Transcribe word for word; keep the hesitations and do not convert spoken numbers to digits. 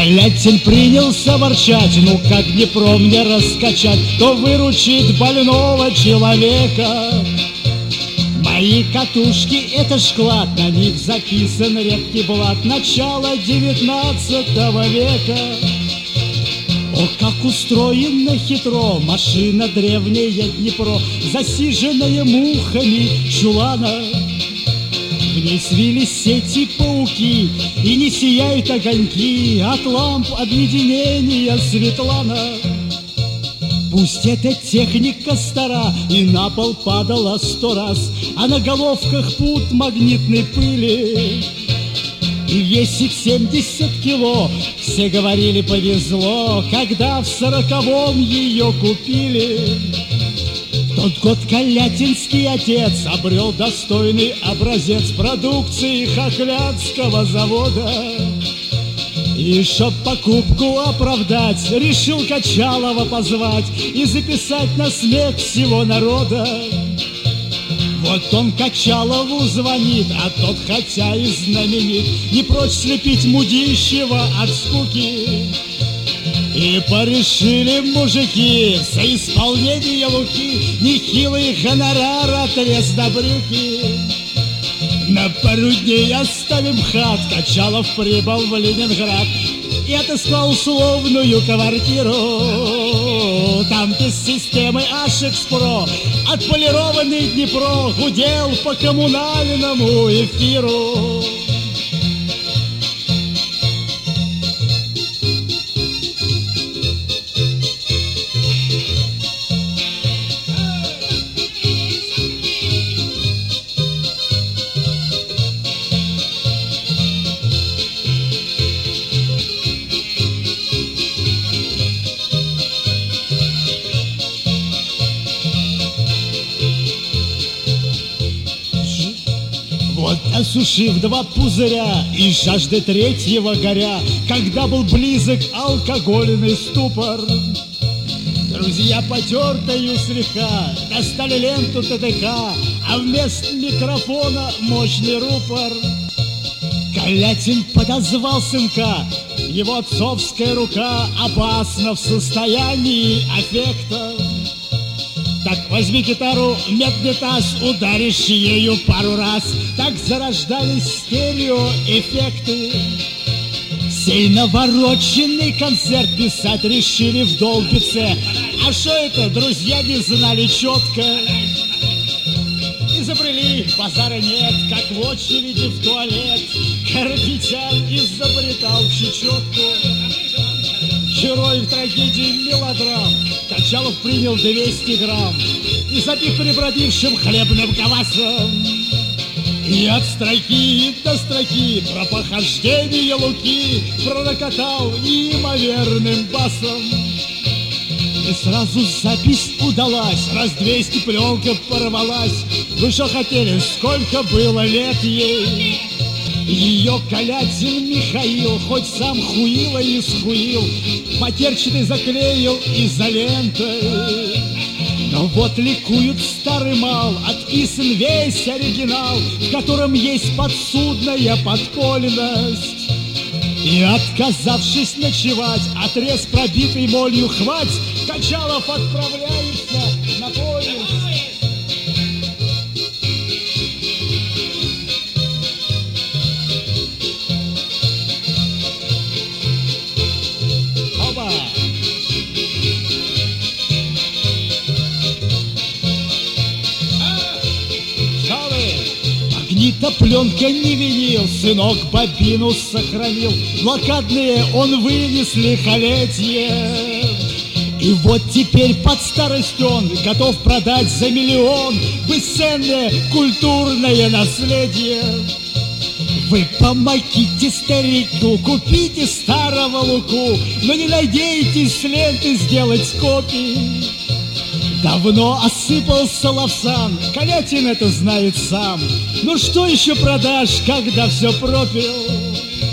Калятин принялся ворчать: ну как Днепро мне раскачать, кто выручит больного человека? Мои катушки — это ж клад, на них записан редкий блат начала девятнадцатого века. О, как устроено хитро машина древняя Днепро, засиженная мухами чулана. В ней свились сети пауки, и не сияют огоньки от ламп объединения Светлана. Пусть эта техника стара и на пол падала сто раз, а на головках пут магнитной пыли и весит семьдесят кило. Все говорили, повезло, когда в сороковом ее купили. В тот год Калятинский отец обрел достойный образец продукции хохлядского завода. И чтоб покупку оправдать, решил Качалова позвать и записать на смех всего народа. Вот он Качалову звонит, а тот, хотя и знаменит, не прочь слепить мудищего от скуки. И порешили мужики за исполнение Луки нехилый гонорар отрез на брюки. На пару дней оставим хат, Качалов прибыл в Ленинград и отыскал условную квартиру. Там без системы H-Expro отполированный Днепро гудел по коммунальному эфиру. Вот осушив два пузыря и жажды третьего горя, когда был близок алкогольный ступор, друзья потертою слегка достали ленту ТТК, а вместо микрофона мощный рупор. Калятин подозвал сынка, его отцовская рука опасна в состоянии аффекта. Так возьми гитару, медный таз, ударишь ею пару раз. Так зарождались стереоэффекты. Сей навороченный концерт писать решили в Долбице. А что это, друзья не знали четко. Изобрели, базара нет, как в очереди в туалет. Карапетян изобретал чечетку. Герой в трагедии мелодрам Качалов принял двести грамм и запив перебродившим хлебным квасом. И от строки до строки про похождение Луки пророкотал неимоверным басом. И сразу запись удалась, раз двести пленка порвалась. Вы что хотели, сколько было лет ей? Ее Калятин Михаил, хоть сам хуило и схуил, потерчатый заклеил изолентой. Но вот ликует старый мал, отписан весь оригинал, в котором есть подсудная подпольность. И отказавшись ночевать, отрез пробитый молью хвать, Качалов отправляется на поезд. Магнитопленка не винил, сынок бобину сохранил, блокадные он вынес лихолетие. И вот теперь под старость он готов продать за миллион бесценное культурное наследие. Вы помогите старику, купите старого Луку, но не надейтесь с ленты сделать копии. Давно осыпался Лавсан, Калятин это знает сам. Ну что еще продашь, когда все пропил?